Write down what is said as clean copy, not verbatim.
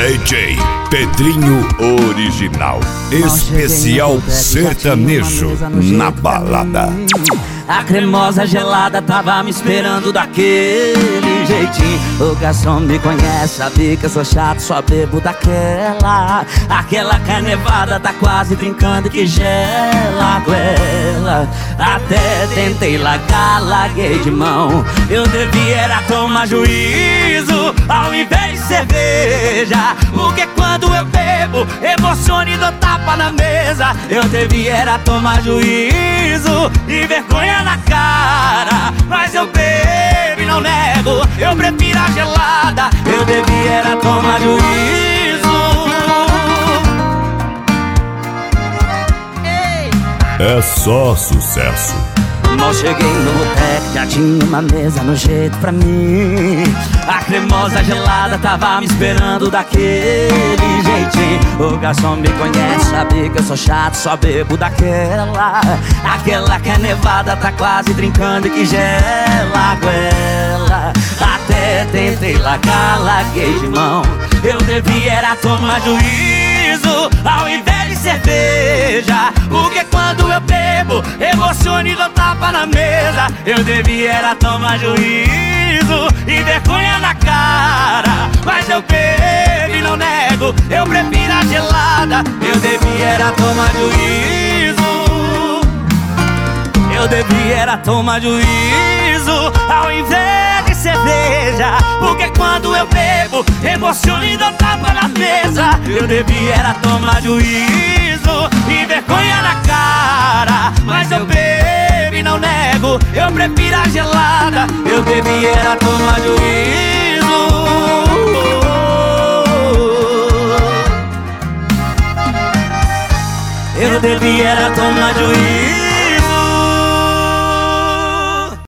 DJ Pedrinho Original. Especial sertanejo na balada. A cremosa gelada tava me esperando daquele jeitinho. O garçom me conhece, sabe que eu sou chato, só bebo daquela. Aquela canevada tá quase brincando que gela com ela. Até tentei largar, larguei de mão. Eu devia era tomar juízo ao invés de cerveja. Porque quando eu bebo, emociono e dou tapa na mesa. Eu devia era tomar juízo e vergonha na cara, mas eu bebo e não nego. Eu prefiro a gelada. Eu devia era tomar juízo. É só sucesso. Mal cheguei no boteco, já tinha uma mesa no jeito pra mim. A cremosa gelada tava me esperando daquele jeitinho. O garçom me conhece, sabe que eu sou chato, só bebo daquela. Aquela que é nevada tá quase brincando e que gela com ela. Até tentei largar, larguei de mão. Eu devia era tomar juízo ao invés de cerveja. Porque quando eu bebo, emociono e dou tapa na mesa. Eu devia era tomar juízo e vergonha na cara, mas eu bebo e não nego. Eu prefiro a gelada. Eu devia era tomar juízo. Eu devia era tomar juízo ao invés de cerveja. Porque quando eu bebo, emociono e dou tapa na mesa. Eu devia era tomar juízo e vergonha na cara, mas eu bebo e não nego. Eu prefiro a gelada. Eu devia era tomar juízo. Eu devia era tomar juízo.